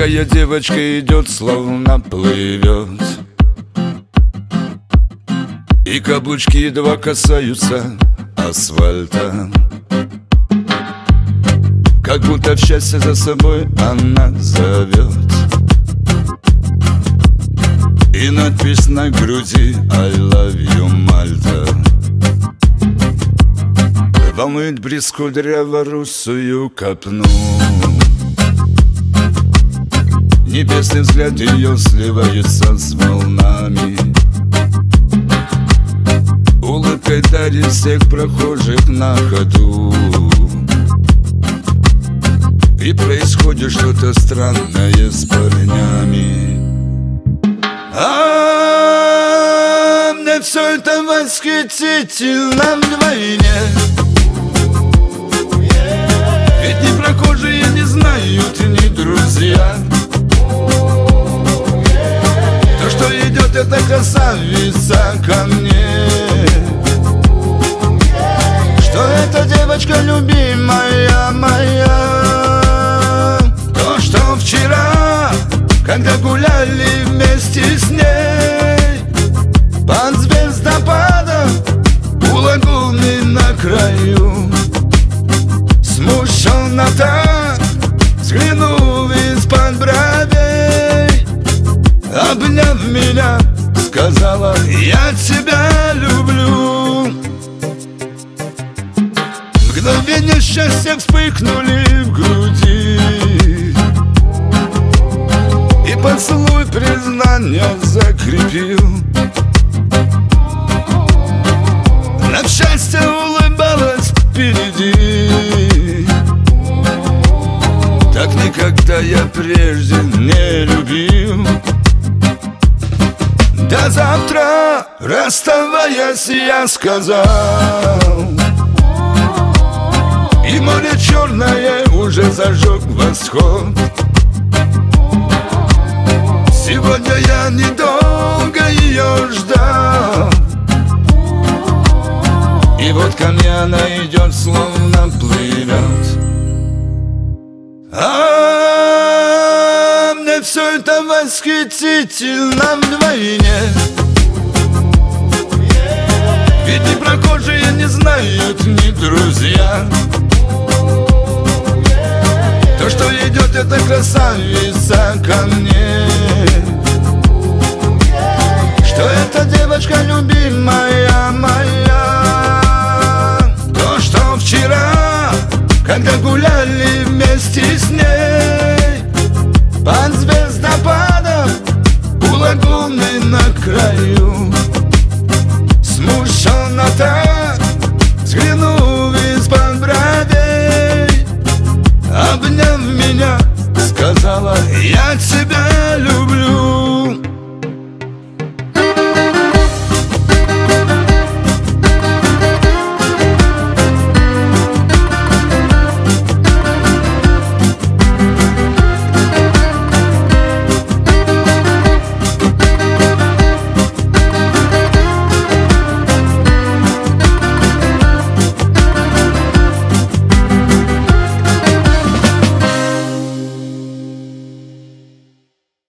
Такая девочка идет, словно плывет, и каблучки едва касаются асфальта. Как будто в счастье за собой она зовет, и надпись на груди I love you, Мальта. Волнует бриз кудряво-русую копну, небесный взгляд ее сливается с волнами, улыбкой дарит всех прохожих на ходу. И происходит что-то странное с парнями. Мне все это восхитительно вдвойне. Ведь ни прохожие не знают, ни друзья. То, что идет эта красавица ко мне, что эта девочка любимая моя. То, что вчера, когда гуляли вместе с ней под звездопадом у лагуны на краю, смущенно так взглянув из-под бровей, обняв меня, сказала: я тебя люблю. Мгновения счастья вспыхнули в груди, и поцелуй признания закрепил. На счастье улыбалась впереди, так никогда я прежде не любил. До завтра, расставаясь, я сказал, и море черное уже зажег восход. Сегодня я недолго ее ждал, и вот ко мне она идет, словно плывет. Мне все это восхитительно вдвойне. Ведь ни прохожие не знают, ни друзья. То, что идет эта красавица ко мне, что эта девочка любит